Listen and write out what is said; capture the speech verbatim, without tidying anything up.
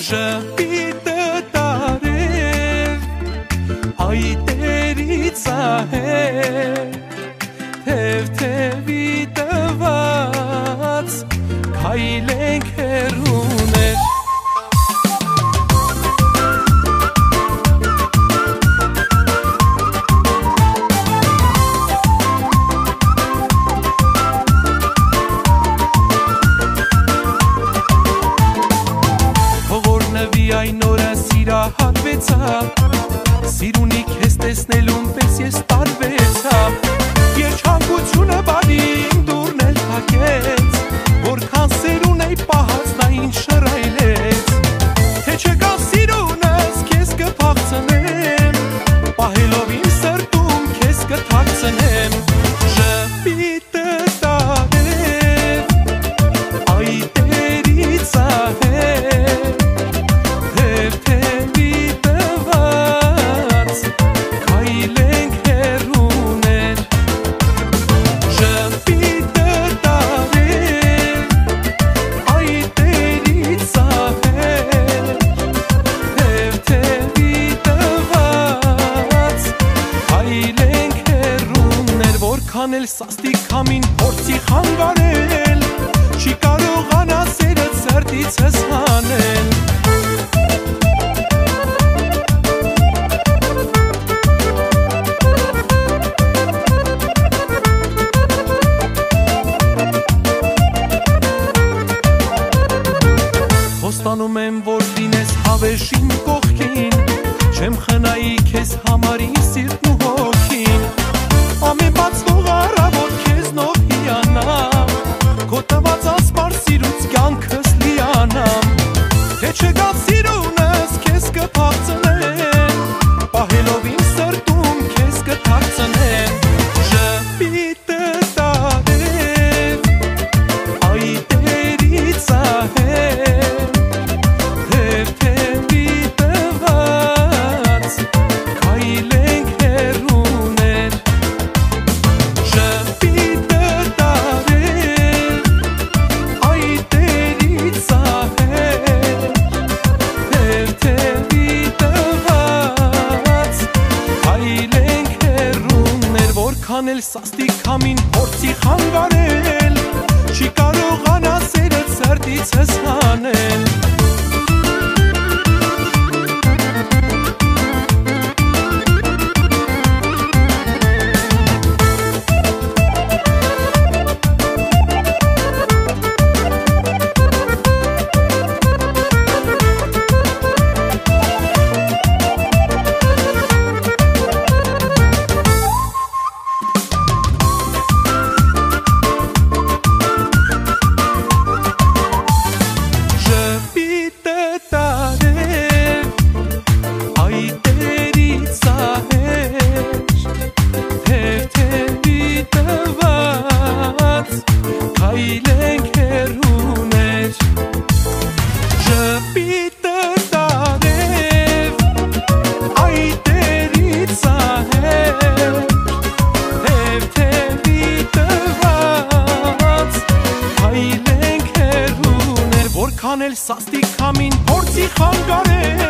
Ժպիտը տարև այտերից ահեր թև թևի տված քայլենք հեռուներ Այն օրը սիրահարվեցա Սիրունի քեզ տեսնելուն պես ես տարվեցա Երջանկությունը բարի իմ դուրն էլ փակեց Որքան սերուն էի պահած նա ինձ շռայլեց Թե չկա սիրունս քեզ կփախցնեմ Պահելով իմ սրտում քեզ կթաքցնեմ Ժպիտը տարև այտերից ահեր Քանել սաստիկ համին փորձի խանգարել Չի կարողանա սերդ սրտիցս հանել Խոստանում եմ, որ լինես հավերժ իմ կողքին Չեմ խնայի քեզ համար իմ սիրտն ու հոգին Ամեն բաց թող առավոտ քեզ նոր հիանամ Քո տված ասպար սիրուց կյանքս լիանամ Թե չգա սիրունս քեզ կփախցնեմ Պահելով իմ սրտում քեզ կթաքցնեմ Ժպիտը տարև այտերից ահեր Թև թևի տված քայլենք հեռուներ Քանել սաստիկ համին փորձի խանգարել Չի կարողանա սերդ սրտիցս հանել Քանել սաստիկ համին փորձի խանգարել